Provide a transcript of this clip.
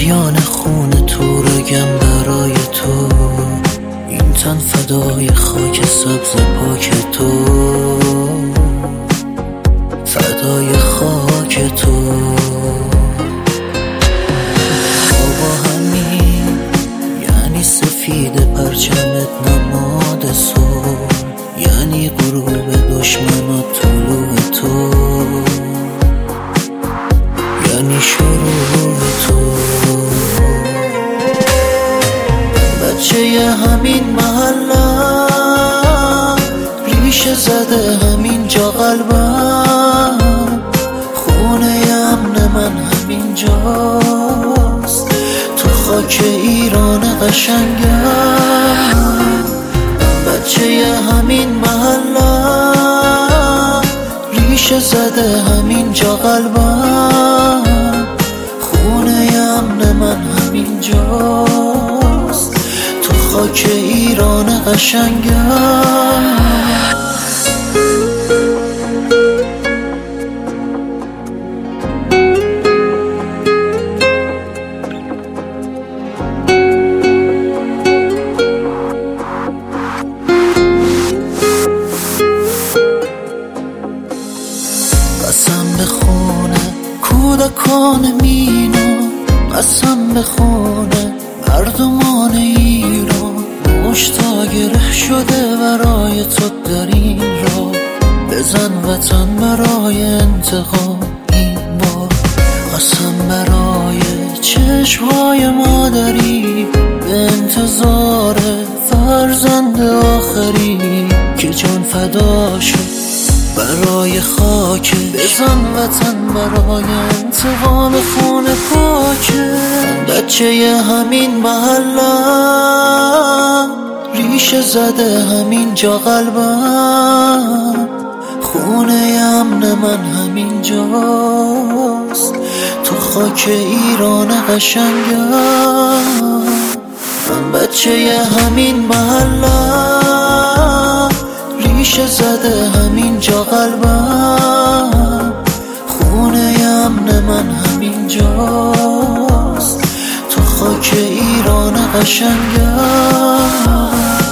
جریان خون تو رگم برای تو، این تن فدای خاک سبز پاک تو، فدای خاک تو. با همین یعنی سفید پرچمت نماد صلح، یعنی غروب دشمنات طلوع تو، یعنی شروع تو. بچه همین محلم، ریشه زده همین جا قلبم، خونه امن من همین جاست، تو خاک ایران قشنگم. بچه همین محلم، ریشه زده همین جا قلبم، خونه امن من همین جاست، تو خاک ایران قشنگم. قسم به خونه کودکان مینا، قسم به خونه مردمان ایران، مشتا گره شده برای تو در این راه، بزن وطن برای انتقام این بار. قسم برای چشمهای مادری به انتظار فرزند آخری که جان فدا شد برای خاک، بزن وطن برای انتقام خون پاکه. بچه همین محلم، ریشه زده همین جا قلبم، خونه امن من همین جاست، تو خاک ایران قشنگم. من بچه همین محلم، ریشه زده همین جا قلبم، خونه امن من همین جاست، تو خاک ایران قشنگم.